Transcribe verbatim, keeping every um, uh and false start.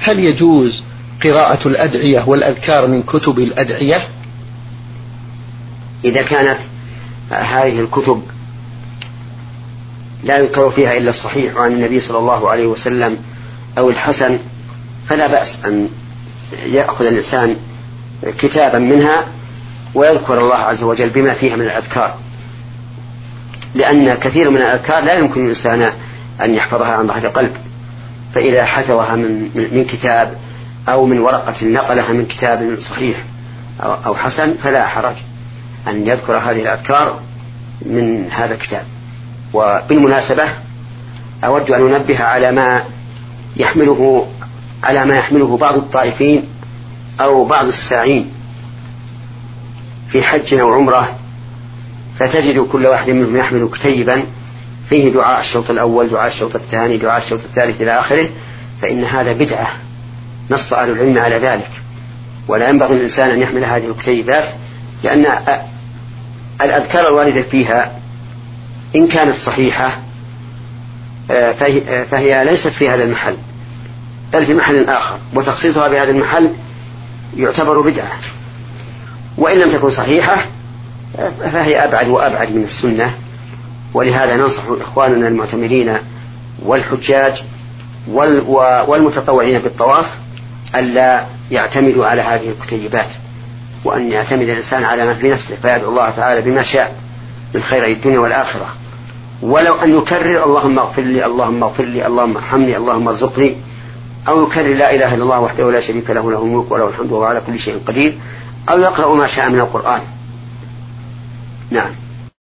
هل يجوز قراءة الأدعية والأذكار من كتب الأدعية؟ إذا كانت هذه الكتب لا يذكر فيها إلا الصحيح عن النبي صلى الله عليه وسلم أو الحسن فلا بأس أن يأخذ الإنسان كتابا منها ويذكر الله عز وجل بما فيها من الأذكار، لأن كثير من الأذكار لا يمكن الإنسان أن يحفظها عن ظهر قلب، فإذا حفظها من, من كتاب أو من ورقة نقلها من كتاب صحيح أو حسن فلا حرج أن يذكر هذه الأذكار من هذا الكتاب. وبالمناسبة أود أن أنبه على ما يحمله على ما يحمله بعض الطائفين أو بعض الساعين في حج أو عمرة، فتجد كل واحد منهم يحمل كتيبا فيه دعاء الشوط الأول، دعاء الشوط الثاني، دعاء الشوط الثالث إلى آخره، فإن هذا بدعة نص أهل العلم على ذلك، ولا ينبغي الإنسان أن يحمل هذه الكتيبات، لأن الأذكار الواردة فيها إن كانت صحيحة فهي ليست في هذا المحل بل في محل آخر، وتخصيصها بهذا المحل يعتبر بدعة، وإن لم تكن صحيحة فهي أبعد وأبعد من السنة. ولهذا ننصح إخواننا المعتمرين والحجاج والمتطوعين بالطواف ألا يعتمدوا على هذه الكتيبات، وأن يعتمد الإنسان على ما في نفسه فيدعو الله تعالى بما شاء من خير الدنيا والآخرة، ولو أن يكرر اللهم اغفر لي اللهم اغفر لي اللهم ارحمني اللهم ارزقني، أو يكرر لا إله إلا الله وحده لا شريك له له الملك وله الحمد وهو على كل شيء قدير، أو يقرأ ما شاء من القرآن. نعم.